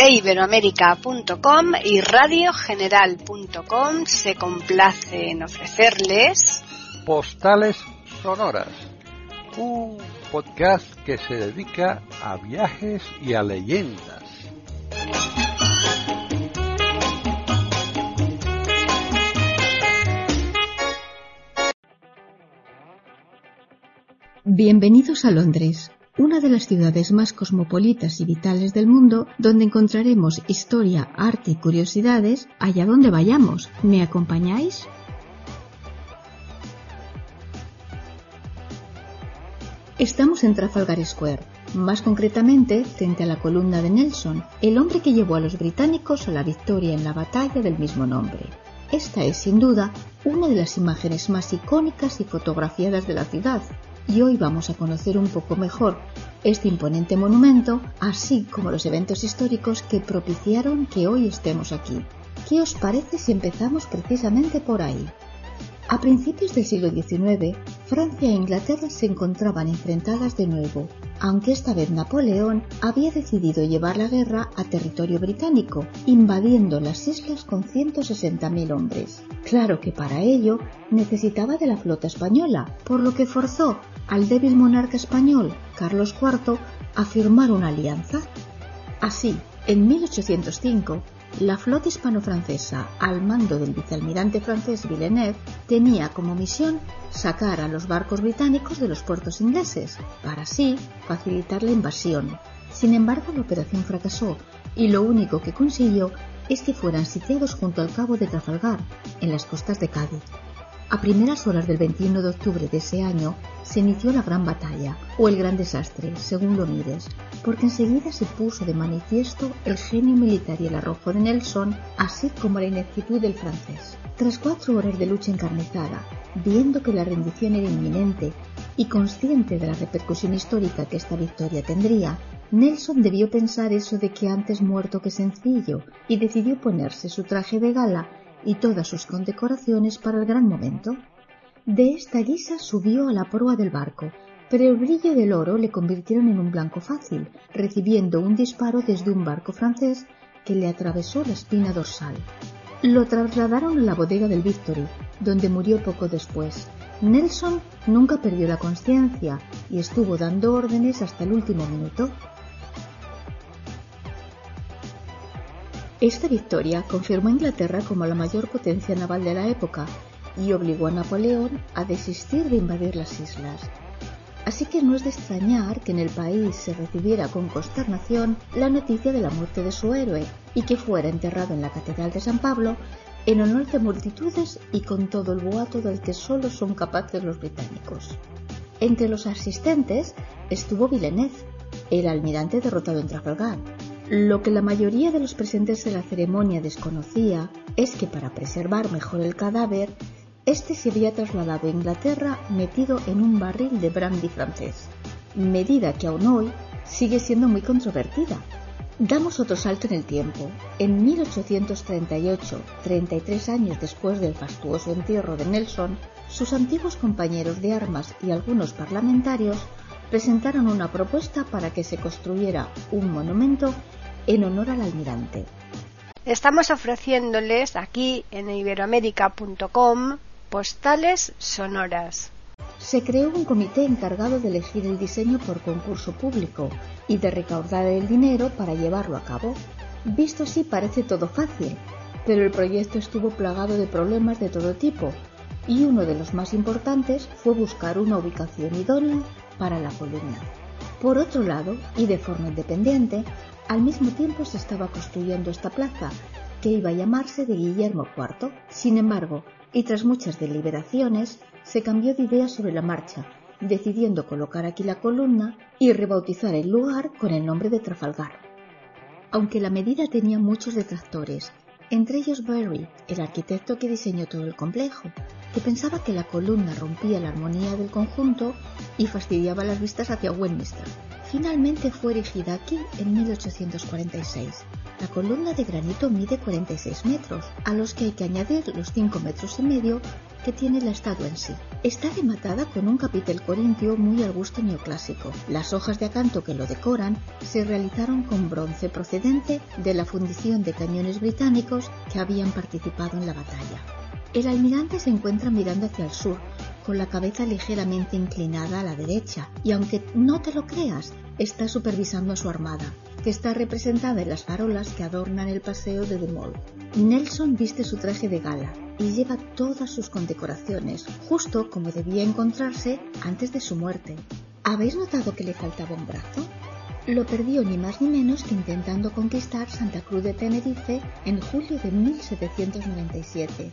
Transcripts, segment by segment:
iberoamerica.com y radiogeneral.com se complace en ofrecerles Postales Sonoras, un podcast que se dedica a viajes y a leyendas. Bienvenidos a Londres, una de las ciudades más cosmopolitas y vitales del mundo, donde encontraremos historia, arte y curiosidades allá donde vayamos. ¿Me acompañáis? Estamos en Trafalgar Square, más concretamente frente a la columna de Nelson, el hombre que llevó a los británicos a la victoria en la batalla del mismo nombre. Esta es, sin duda, una de las imágenes más icónicas y fotografiadas de la ciudad, y hoy vamos a conocer un poco mejor este imponente monumento, así como los eventos históricos que propiciaron que hoy estemos aquí. ¿Qué os parece si empezamos precisamente por ahí? A principios del siglo XIX, Francia e Inglaterra se encontraban enfrentadas de nuevo, aunque esta vez Napoleón había decidido llevar la guerra a territorio británico, invadiendo las islas con 160.000 hombres. Claro que para ello necesitaba de la flota española, por lo que forzó al débil monarca español, Carlos IV, a firmar una alianza. Así, en 1805, la flota hispano-francesa, al mando del vicealmirante francés Villeneuve, tenía como misión sacar a los barcos británicos de los puertos ingleses, para así facilitar la invasión. Sin embargo, la operación fracasó y lo único que consiguió es que fueran sitiados junto al cabo de Trafalgar, en las costas de Cádiz. A primeras horas del 21 de octubre de ese año se inició la Gran Batalla, o el Gran Desastre, según lo mires, porque enseguida se puso de manifiesto el genio militar y el arrojo de Nelson, así como la ineptitud del francés. Tras 4 horas de lucha encarnizada, viendo que la rendición era inminente y consciente de la repercusión histórica que esta victoria tendría, Nelson debió pensar eso de que antes muerto que sencillo, y decidió ponerse su traje de gala y todas sus condecoraciones para el gran momento. De esta guisa subió a la proa del barco, pero el brillo del oro le convirtieron en un blanco fácil, recibiendo un disparo desde un barco francés que le atravesó la espina dorsal. Lo trasladaron a la bodega del Victory, donde murió poco después. Nelson nunca perdió la conciencia y estuvo dando órdenes hasta el último minuto. Esta victoria confirmó a Inglaterra como la mayor potencia naval de la época y obligó a Napoleón a desistir de invadir las islas. Así que no es de extrañar que en el país se recibiera con consternación la noticia de la muerte de su héroe y que fuera enterrado en la Catedral de San Pablo en honor de multitudes y con todo el boato del que solo son capaces los británicos. Entre los asistentes estuvo Villeneuve, el almirante derrotado en Trafalgar. Lo que la mayoría de los presentes en la ceremonia desconocía es que para preservar mejor el cadáver, este se había trasladado a Inglaterra metido en un barril de brandy francés, medida que aún hoy sigue siendo muy controvertida. Damos otro salto en el tiempo. En 1838, 33 años después del fastuoso entierro de Nelson, sus antiguos compañeros de armas y algunos parlamentarios presentaron una propuesta para que se construyera un monumento en honor al almirante. Estamos ofreciéndoles aquí en iberoamerica.com postales sonoras. Se creó un comité encargado de elegir el diseño por concurso público y de recaudar el dinero para llevarlo a cabo. Visto así parece todo fácil, pero el proyecto estuvo plagado de problemas de todo tipo y uno de los más importantes fue buscar una ubicación idónea para la columna. Por otro lado, y de forma independiente, al mismo tiempo se estaba construyendo esta plaza, que iba a llamarse de Guillermo IV. Sin embargo, y tras muchas deliberaciones, se cambió de idea sobre la marcha, decidiendo colocar aquí la columna y rebautizar el lugar con el nombre de Trafalgar. Aunque la medida tenía muchos detractores, entre ellos Barry, el arquitecto que diseñó todo el complejo, que pensaba que la columna rompía la armonía del conjunto y fastidiaba las vistas hacia Westminster. Finalmente fue erigida aquí en 1846. La columna de granito mide 46 metros, a los que hay que añadir los 5,5 metros que tiene la estatua en sí. Está rematada con un capitel corintio muy al gusto neoclásico. Las hojas de acanto que lo decoran se realizaron con bronce procedente de la fundición de cañones británicos que habían participado en la batalla. El almirante se encuentra mirando hacia el sur, con la cabeza ligeramente inclinada a la derecha, y aunque no te lo creas, está supervisando a su armada, que está representada en las farolas que adornan el paseo de The Mall. Nelson viste su traje de gala y lleva todas sus condecoraciones, justo como debía encontrarse antes de su muerte. ¿Habéis notado que le faltaba un brazo? Lo perdió ni más ni menos que intentando conquistar Santa Cruz de Tenerife en julio de 1797.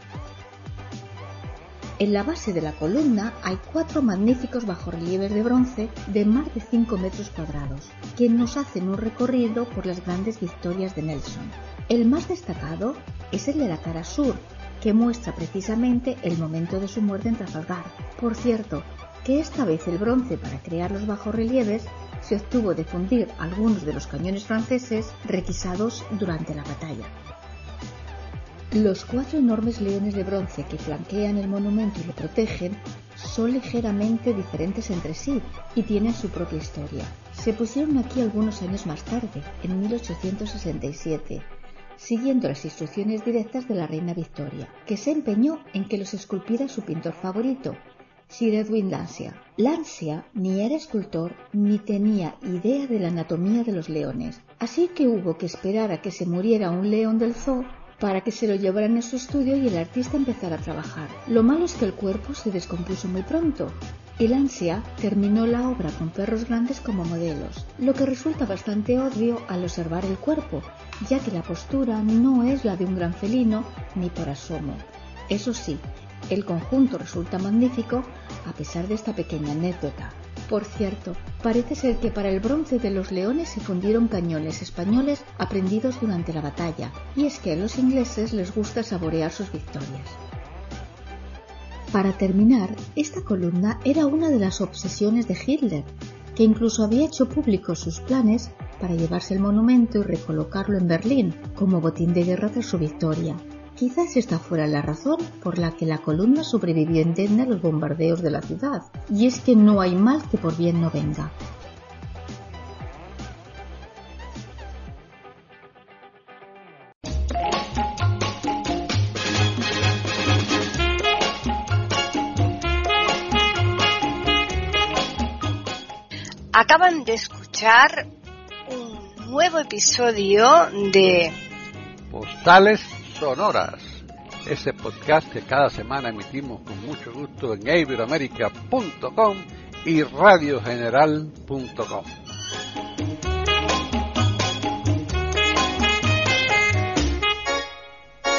En la base de la columna hay 4 magníficos bajorrelieves de bronce de más de 5 metros cuadrados, que nos hacen un recorrido por las grandes victorias de Nelson. El más destacado es el de la cara sur, que muestra precisamente el momento de su muerte en Trafalgar. Por cierto, que esta vez el bronce para crear los bajorrelieves se obtuvo de fundir algunos de los cañones franceses requisados durante la batalla. Los 4 enormes leones de bronce que flanquean el monumento y lo protegen son ligeramente diferentes entre sí y tienen su propia historia. Se pusieron aquí algunos años más tarde, en 1867, siguiendo las instrucciones directas de la reina Victoria, que se empeñó en que los esculpiera su pintor favorito, Sir Edwin Landseer. Landseer ni era escultor ni tenía idea de la anatomía de los leones, así que hubo que esperar a que se muriera un león del zoo para que se lo llevaran a su estudio y el artista empezara a trabajar. Lo malo es que el cuerpo se descompuso muy pronto y Landseer terminó la obra con perros grandes como modelos, lo que resulta bastante obvio al observar el cuerpo, ya que la postura no es la de un gran felino ni por asomo. Eso sí, el conjunto resulta magnífico a pesar de esta pequeña anécdota. Por cierto, parece ser que para el bronce de los leones se fundieron cañones españoles aprendidos durante la batalla, y es que a los ingleses les gusta saborear sus victorias. Para terminar, esta columna era una de las obsesiones de Hitler, que incluso había hecho públicos sus planes para llevarse el monumento y recolocarlo en Berlín como botín de guerra tras su victoria. Quizás esta fuera la razón por la que la columna sobrevivió indemne a los bombardeos de la ciudad, y es que no hay mal que por bien no venga. Acaban de escuchar un nuevo episodio de Postales Sonoras, ese podcast que cada semana emitimos con mucho gusto en iberoamerica.com y radiogeneral.com.